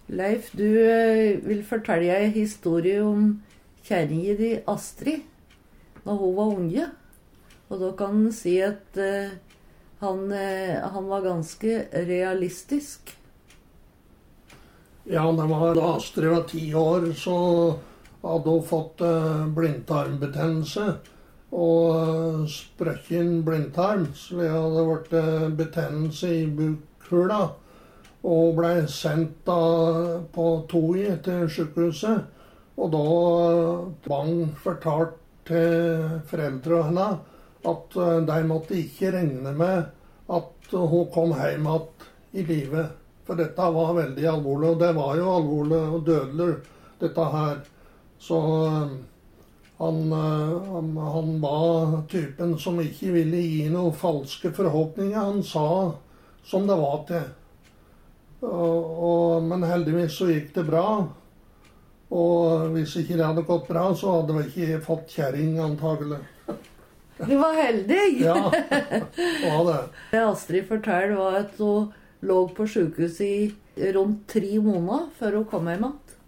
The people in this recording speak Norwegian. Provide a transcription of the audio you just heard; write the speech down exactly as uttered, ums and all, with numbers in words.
Leif, du eh, vil fortelle en historie om kjerringa di Astrid når hun var unge. Og da kan en si at eh, han, eh, han var ganske realistisk. Ja, det var da Astrid var ti år, så hadde hun fått eh, blindtarmbetennelse og eh, sprøkken blindtarm. Så det hadde vært eh, betennelse i bukhula. Og ble sendt da på Toi til sykehuset. Og da Bang fortalte til foreldre henne at de måtte ikke regne med at hun kom hjem igjen i livet. For dette var veldig alvorlig, og det var jo alvorlig og dødelig, dette her. Så han, han, han var typen som ikke ville gi noen falske forhåpninger. Han sa som det var til. Og, og, men heldigvis så gikk det bra. Og hvis ikke det hadde gått bra, så hadde vi ikke fått kjerring antagelig. Du var heldig! Ja, det var det. Det Astrid fortalte var at hun lå på sykehuset i rundt tre måneder før hun kom hjem.